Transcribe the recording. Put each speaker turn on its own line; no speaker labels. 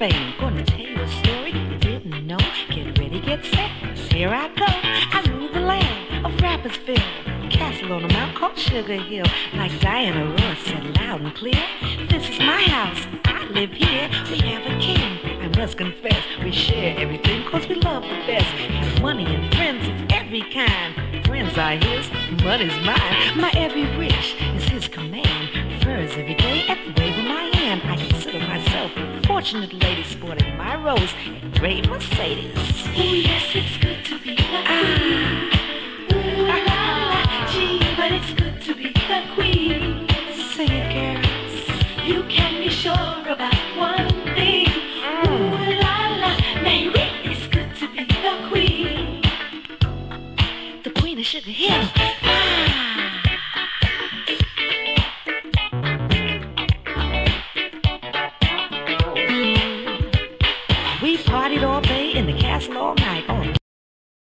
fame. Gonna tell you a story you didn't know. Get ready, get set, 'cause here I go. I rule the land of Rappersville, castle on a mount called Sugar Hill. Like Diana Ross said loud and clear, this is my house, I live here. We have a king, I must confess. We share everything 'cause we love the best. Have money and friends of every kind. Friends are his, money's mine. My every wish is his command. Furs every day at the wave of my hand. I consider myself a fortunate lady sporting my rose and great Mercedes.
Oh yes, it's good to be loved.